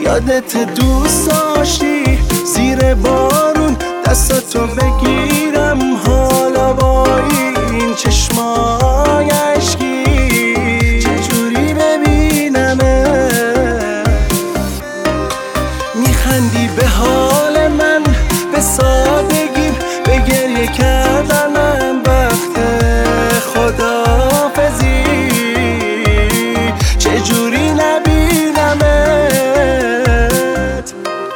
یادت دوست داشتی زیر بارون دستاتو بگیرم، حالا با این چشمای عشقی چجوری ببینمه؟ میخندی به حال من، به سادگی، به گریه کردنم وقت خداحافظی چجوری نبینمت؟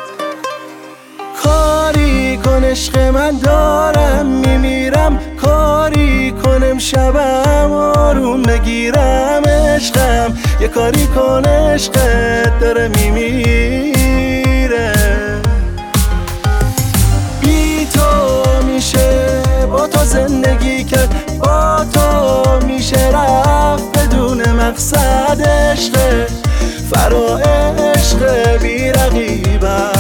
کاری کن عشق من، دارم میمیرم، کاری کنم شبم آروم بگیرم عشقم، یه کاری کن عشقت داره میمیره. بی تو میشه با تو زندگی کرد، با تو میشه رفت بدون مقصد، عشق فرا عشق بی رقیبم.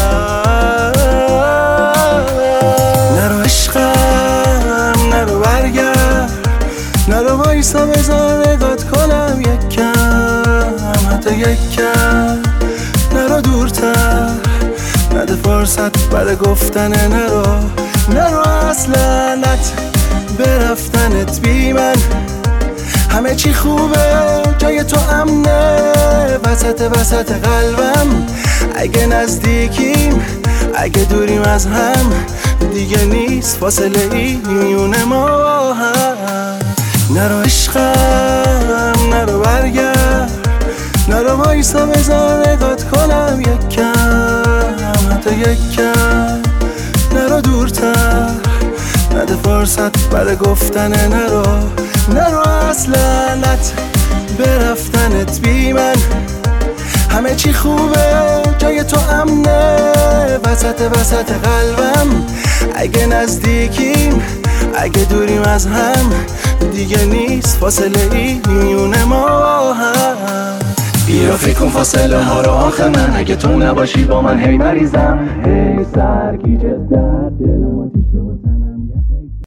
نرو عشقم نرو برگرد، نرو وایسا بذار نگات کنم یک کم، حتی یک کم. نرو دورتر، نده فرصت برای گفتن نرو، نرو اصلا نت برفتنت بی من. همه چی خوبه جای تو امنه، وسط قلبم. اگه نزدیکیم اگه دوریم از هم، دیگه نیست فاصله ای میون ما و هم. نرو عشقم نرو برگرد، نرو وایسا بذار نگات کنم یک کم، حتی یک کم. نرو دورتر، نده فرصت برای گفتن نرو، نرو اصلا نت برفتنت بی من. همه چی خوبه جای تو امنه، وسط قلبم. اگه نزدیکیم اگه دوریم از هم، دیگه نیست فاصله ای میون ما و هم. بیا فکر کن فاصله ها رو آخه من، اگه تو نباشی با من هی مریضم، هی سرگیجه در دلم آتیشه.